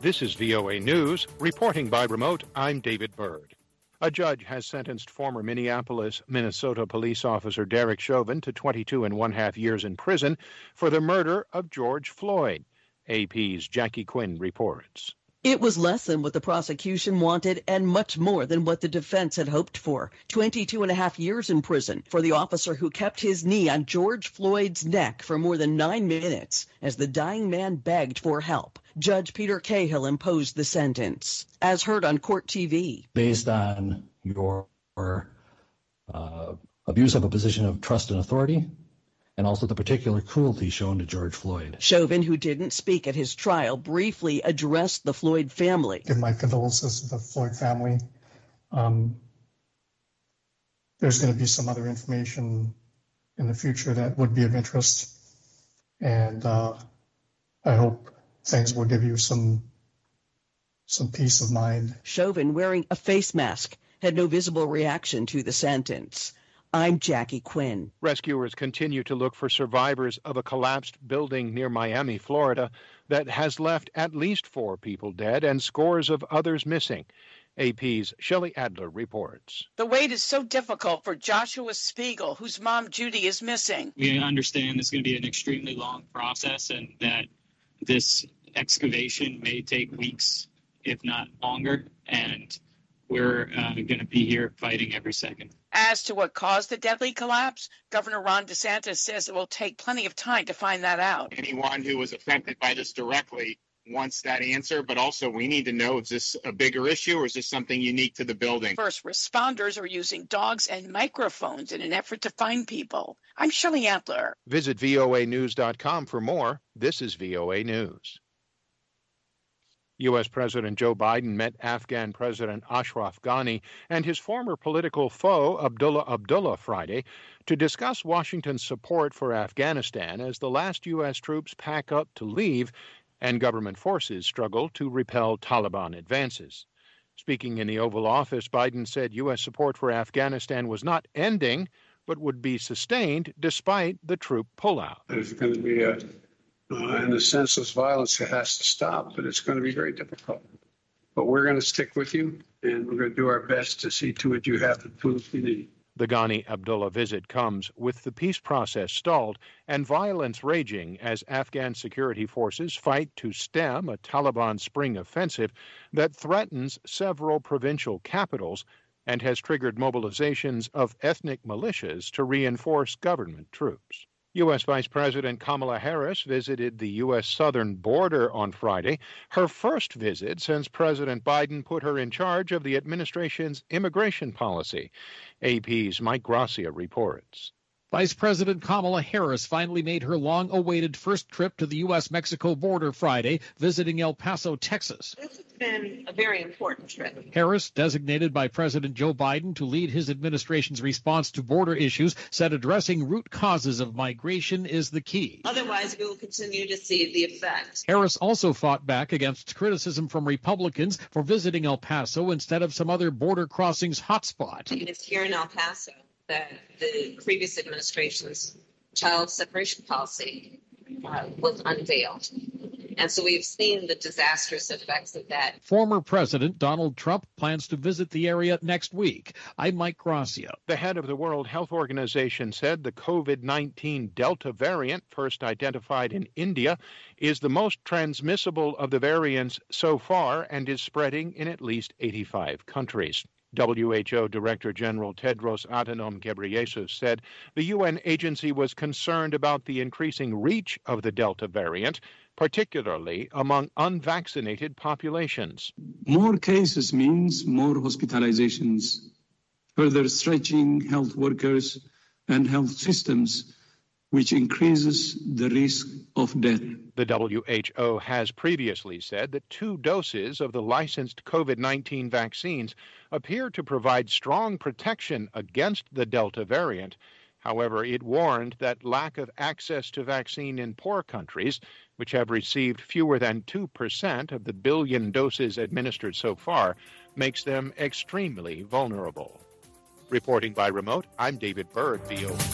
This is VOA News. Reporting by remote, I'm David Byrd. A judge has sentenced former Minneapolis, Minnesota police officer Derek Chauvin to 22.5 years in prison for the murder of George Floyd. AP's Jackie Quinn reports. It was less than what the prosecution wanted and much more than what the defense had hoped for. 22.5 years in prison for the officer who kept his knee on George Floyd's neck for more than 9 minutes as the dying man begged for help. Judge Peter Cahill imposed the sentence, as heard on Court TV. Based on your abuse of a position of trust and authority, and also the particular cruelty shown to George Floyd. Chauvin, who didn't speak at his trial, briefly addressed the Floyd family. Give my condolences to the Floyd family. There's going to be some other information in the future that would be of interest, and I hope things will give you some peace of mind. Chauvin, wearing a face mask, had no visible reaction to the sentence. I'm Jackie Quinn. Rescuers continue to look for survivors of a collapsed building near Miami, Florida, that has left at least 4 people dead and scores of others missing. AP's Shelley Adler reports. The wait is so difficult for Joshua Spiegel, whose mom, Judy, is missing. We understand it's going to be an extremely long process and that this excavation may take weeks, if not longer, and we're going to be here fighting every second. As to what caused the deadly collapse, Governor Ron DeSantis says it will take plenty of time to find that out. Anyone who was affected by this directly wants that answer, but also we need to know, is this a bigger issue or is this something unique to the building? First responders are using dogs and microphones in an effort to find people. I'm Shelley Adler. Visit voanews.com for more. This is VOA News. U.S. President Joe Biden met Afghan President Ashraf Ghani and his former political foe Abdullah Abdullah Friday to discuss Washington's support for Afghanistan as the last U.S. troops pack up to leave and government forces struggle to repel Taliban advances. Speaking in the Oval Office, Biden said U.S. support for Afghanistan was not ending, but would be sustained despite the troop pullout. There's going to be in a senseless violence that has to stop, but it's going to be very difficult. But we're going to stick with you, and we're going to do our best to see to it you have the tools you need. The Ghani-Abdullah visit comes with the peace process stalled and violence raging as Afghan security forces fight to stem a Taliban spring offensive that threatens several provincial capitals and has triggered mobilizations of ethnic militias to reinforce government troops. U.S. Vice President Kamala Harris visited the U.S. southern border on Friday, her first visit since President Biden put her in charge of the administration's immigration policy. AP's Mike Gracia reports. Vice President Kamala Harris finally made her long-awaited first trip to the U.S.-Mexico border Friday, visiting El Paso, Texas. This has been a very important trip. Harris, designated by President Joe Biden to lead his administration's response to border issues, said addressing root causes of migration is the key. Otherwise, we will continue to see the effects. Harris also fought back against criticism from Republicans for visiting El Paso instead of some other border crossings hotspot. It's here in El Paso that the previous administration's child separation policy was unveiled. And so we've seen the disastrous effects of that. Former President Donald Trump plans to visit the area next week. I'm Mike Gracia. The head of the World Health Organization said the COVID-19 Delta variant, first identified in India, is the most transmissible of the variants so far and is spreading in at least 85 countries. WHO Director General Tedros Adhanom Ghebreyesus said the UN agency was concerned about the increasing reach of the Delta variant, particularly among unvaccinated populations. More cases means more hospitalizations, further stretching health workers and health systems, which increases the risk of death. The WHO has previously said that 2 doses of the licensed COVID-19 vaccines appear to provide strong protection against the Delta variant. However, it warned that lack of access to vaccine in poor countries, which have received fewer than 2% of the billion doses administered so far, makes them extremely vulnerable. Reporting by remote, I'm David Byrd, VOA.